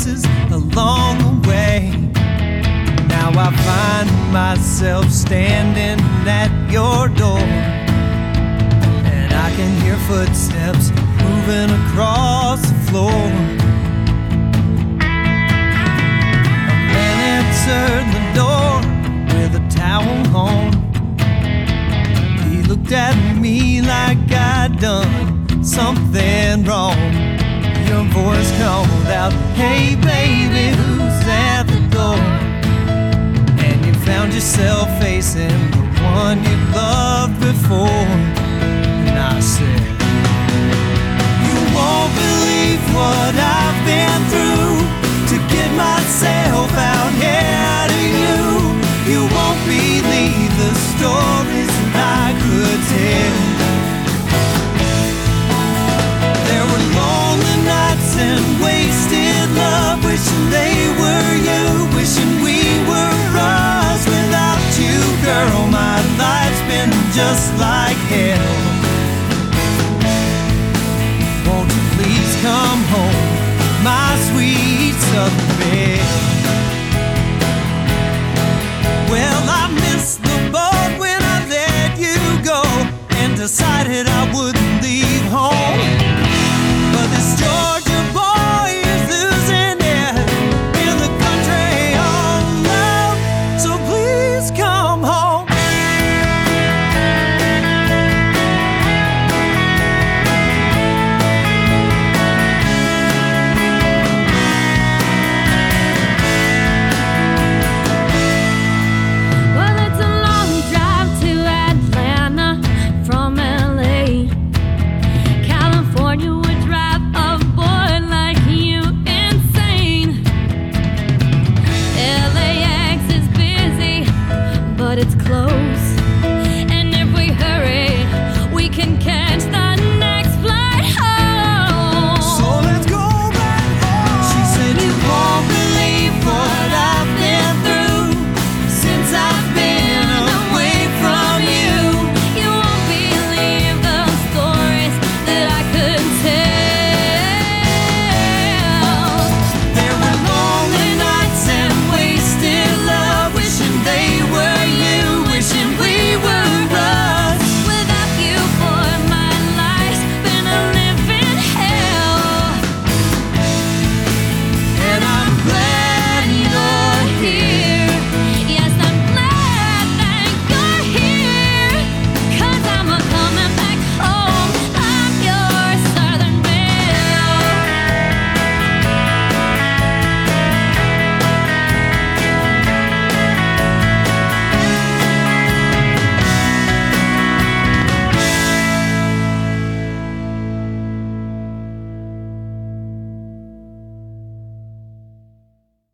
places along the way. Now I find myself standing at your door, and I can hear footsteps moving across the floor. A man answered the door with a towel on. He looked at me like I'd done something wrong. Your voice called out, "Hey baby, who's at the door?" And you found yourself facing the one you loved before. And I said, "You won't believe what I've been through to get myself out here to you. You won't believe the stories that I could tell. There were lonely nights and wasted love, wishing they were you, wishing we were us. Without you, girl, my life's been just like hell. Won't you please come home, my sweet Southern belle?" Well, I missed the boat when I let you go, and decided I would